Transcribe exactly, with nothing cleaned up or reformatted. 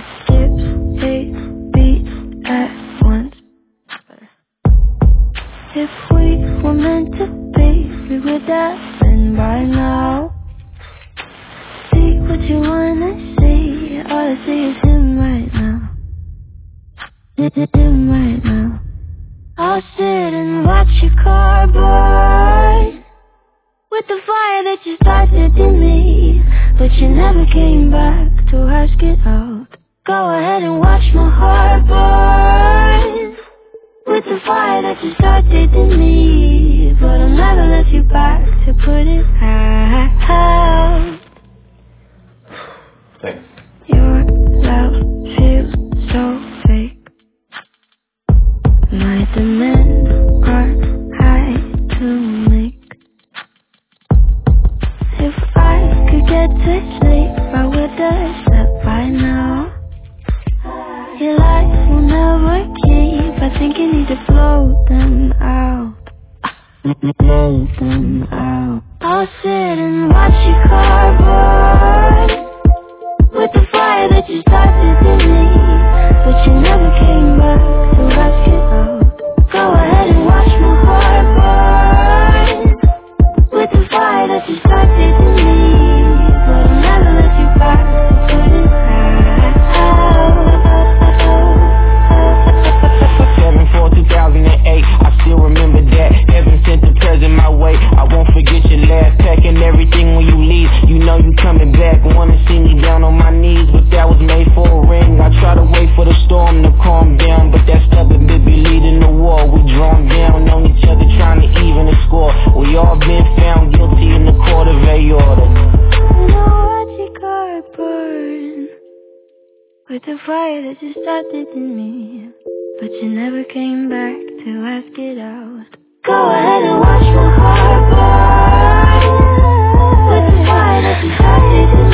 it skips eight beats at once. If we were meant to be, we would have been by now. See what you wanna see, all I see is him right now. Him right now. I'll sit and watch your car burn with the fire that you started in me, but you never came back to ask it out. Go ahead and watch my heart burn with the fire that you started in me, but I'll never let you back to put it out. Thanks. Your love feels so fake. My demands are high to make. If I could get to sleep, I would have slept by now. Your lies will never keep. I think you need to blow them out. Blow them out. I'll sit and watch your car burn with the fire that you started in me, but you never came back to ask it out. Go ahead and watch my heart burn with the fire that you started in me, but I'll never let you back to put it out. seven four two thousand eight, I still remember that. Heaven sent the present my way. I won't forget your laugh, packing everything when you leave. You know you coming back, wanna see me down on my knees, but that was made for a ring. I try to wait for the storm to calm down, but that stubborn bit be leading the war. We drawn down on each other, trying to even the score. We all been found guilty in the court of aorta. Now watch your car burn with the fire that you started in me, but you never came back to ask it out. Go ahead and watch my heart burn with the fire that you started in me.